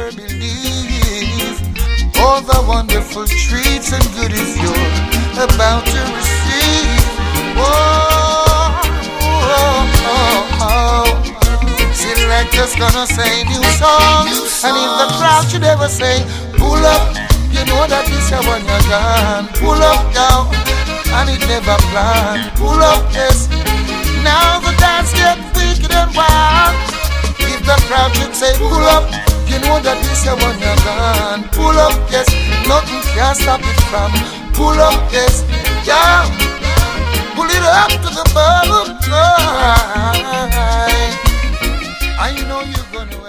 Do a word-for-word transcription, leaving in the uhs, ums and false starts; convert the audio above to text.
never believe all the wonderful treats and goodies you're about to receive. Oh, oh, oh, oh. Selector's gonna say new songs, and if the crowd should ever say pull up, you know that this is when you're gone. Pull up down, and it never planned. Pull up, yes. Now the dance get wicked and wild. If the crowd should say pull up, you know that this is when you're gone. Pull up, yes. Nothing can stop it from pull up, yes. Yeah. Pull it up to the bottom line. I know you're gonna